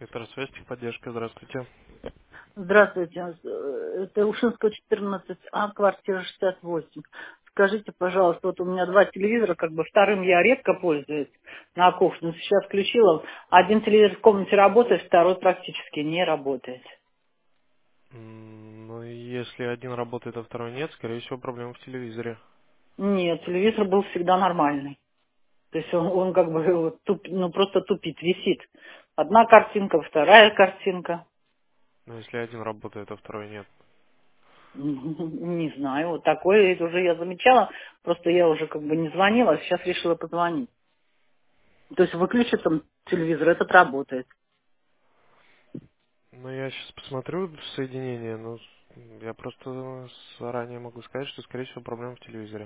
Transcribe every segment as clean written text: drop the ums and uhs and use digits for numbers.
Электросвязь, техподдержка, здравствуйте. Здравствуйте. Это Ушинского, 14А, квартира 68. Скажите, пожалуйста, вот у меня два телевизора, как бы вторым я редко пользуюсь на кухне. Сейчас включила. Один телевизор в комнате работает, второй практически не работает. Ну, и если один работает, а второй нет, скорее всего, проблема в телевизоре. Нет, телевизор был всегда нормальный. То есть он как бы вот ну, просто тупит, висит. Одна картинка, вторая картинка. Но если один работает, а второй нет. Не знаю, вот такое это уже я замечала. Просто я уже как бы не звонила, сейчас решила позвонить. То есть выключи там телевизор, этот работает. Ну, я сейчас посмотрю соединение, но я просто заранее могу сказать, что, скорее всего, проблема в телевизоре.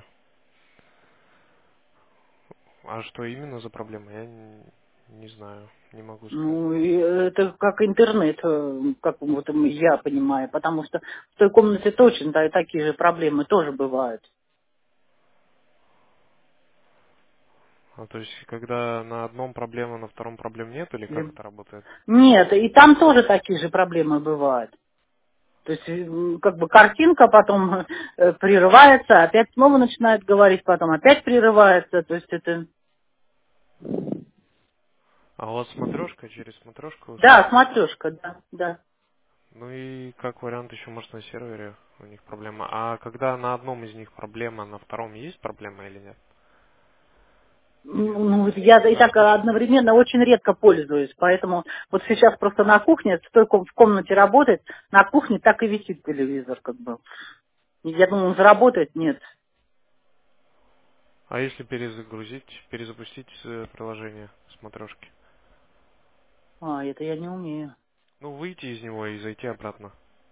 А что именно за проблема, я не знаю, не могу сказать. Ну, и это как интернет, как вот я понимаю, потому что в той комнате точно такие же проблемы тоже бывают. А то есть, когда на одном проблема, на втором проблем нет, или как Или- это работает? Нет, и там тоже такие же проблемы бывают. То есть, как бы картинка потом прерывается, опять снова начинает говорить, потом опять прерывается. То есть это... А у вас смотрешка, через смотрешку Да, смотрите? смотрешка, да, да. Ну и как вариант еще может на сервере у них проблема. А когда на одном из них проблема, на втором есть проблема или нет? Или Ну, вот это я и именно так обычно? одновременно очень редко пользуюсь, поэтому вот сейчас просто на кухне, в комнате работает, на кухне так и висит телевизор, как бы. Я думаю, он заработает, нет. А если перезагрузить, перезапустить приложение смотрешки? А, это я не умею. Ну, выйти из него и зайти обратно.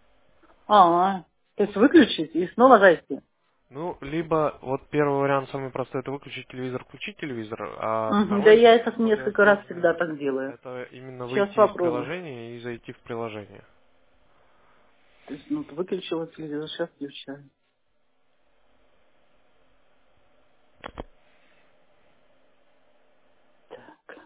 То есть выключить и снова зайти. Ну, либо вот первый вариант самый простой, это выключить телевизор, включить телевизор, а Мгм, да второй я это более несколько раз сложный, всегда так делаю. это именно Сейчас выйти из попробую. приложения и зайти в приложение. То есть, ну, выключила телевизор, сейчас включаю. Так,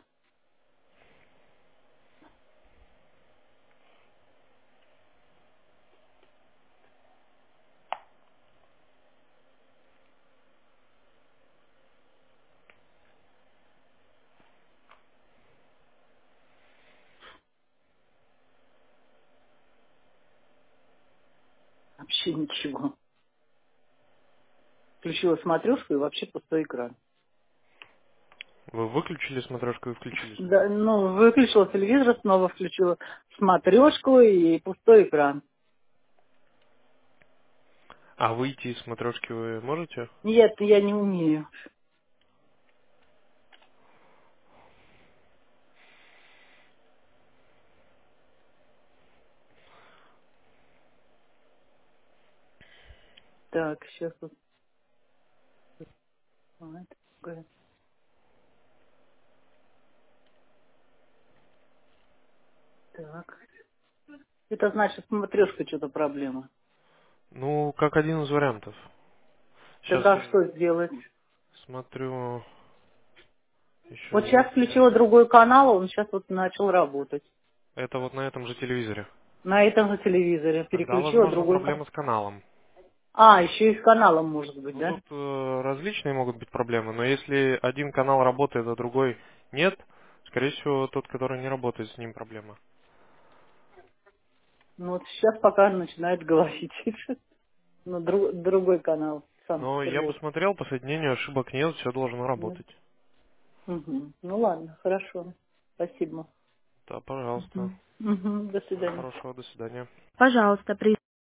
вообще ничего. Включила смотрешку и вообще пустой экран. Вы выключили смотрешку и включили снова? Да, ну, выключила телевизор, снова включила смотрешку и пустой экран. А выйти из смотрешки вы можете? Нет, я не умею. Так, сейчас вот. Вот, так. Это значит, смотрешка что-то проблема. Ну, как один из вариантов. Сейчас Тогда я что сделать? смотрю, еще Вот сейчас есть включила другой канал, он сейчас вот начал работать. это вот на этом же телевизоре. На этом же телевизоре Тогда, переключила возможно, другой канал. проблема с каналом. А, еще и с каналом может быть, Ну, да? тут различные могут быть проблемы, но если один канал работает, а другой нет, скорее всего, тот, который не работает, с ним проблема. Ну вот сейчас пока начинает говорить. Ну, другой канал, Но я Санкт-Петербург. посмотрел, по соединению ошибок нет, все должно Нет? работать. Мгм. Ну ладно, хорошо. Спасибо. Да, пожалуйста. Мгм. Мгм. До Всего свидания. хорошего, до свидания. Пожалуйста, при